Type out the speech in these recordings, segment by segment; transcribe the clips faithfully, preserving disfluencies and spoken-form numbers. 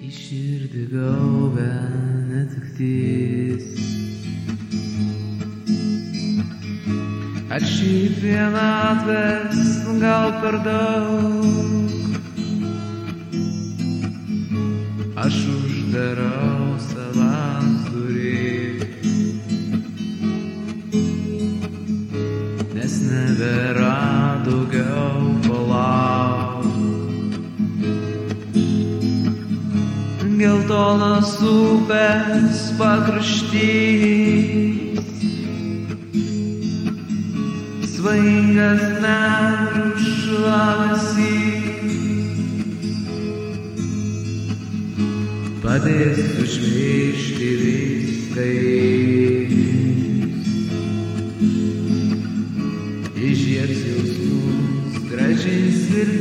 Į širdį gaubia netektis. Ar šiaip vienatvės gal per daug? Aš uždarau savas duris, nes nebėra daugiau palauk. Geltonas upės pakraštys, svaigas nerų šlavesys, padės užmiršti viską jis. Įžiebs jausmus, grąžins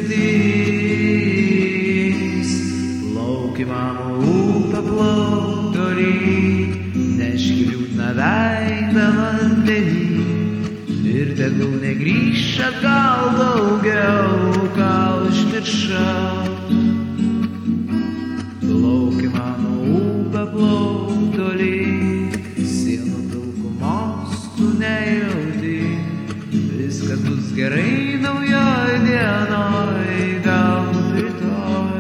viltis. Plauki mano upę, plauk tolyn, neški liūdną veidą vandenį. Ir tegul negrįš atgal daugiau, ką užmiršau. Plauki mano upę, plauk tolyn, sienų pilkumos tu nejauti. Viskas bus gerai naujoj dienoj, galbūt rytoj.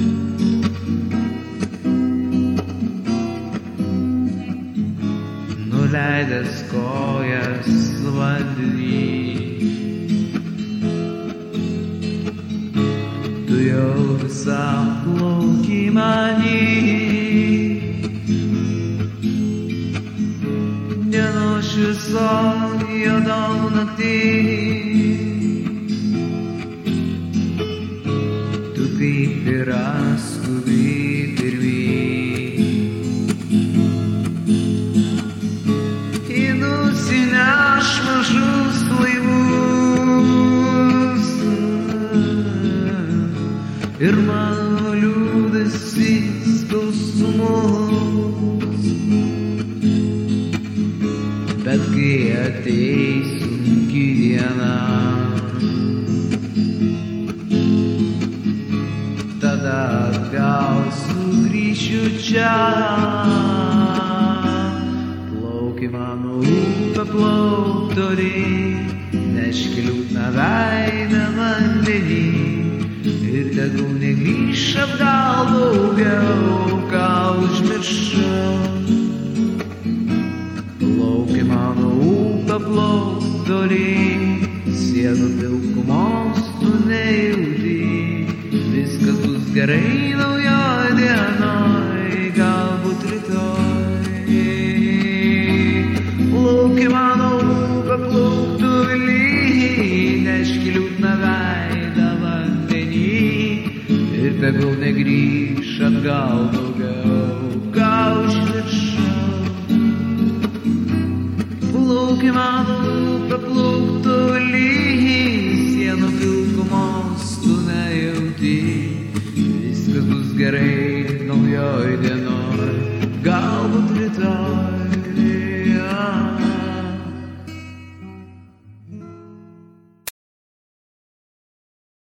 Nuleidęs kojas vandenį, tu jau visam plauki manį. Dienos švieson juodom naktim, tu kaip ir skubi pirmyn. Nusineš mažus laivus ir mano liūdesys skausmus. Bet kai ateis sunki diena, tada atgal sugrįšiu čia. Plauki mano upę, plauk tolyn, neški liūdną veidą vandenį. Ir tegul negrįš atgal daugiau, ką užmiršau. Plauki mano upę, plauk tolyn, sienų pilkumos tu nejauti. Viskas bus gerai naujoj dienoj, galbūt rytoj. Plauki mano upę, plauk tolyn, neški liūdną veidą vandenį. Ir tegul negrįš atgal daugiau, ką užmiršau. Plauki mano upę, plauk tolyn, sienų pilkumos tu nejauti. Viskas bus gerai naujoj dienoj.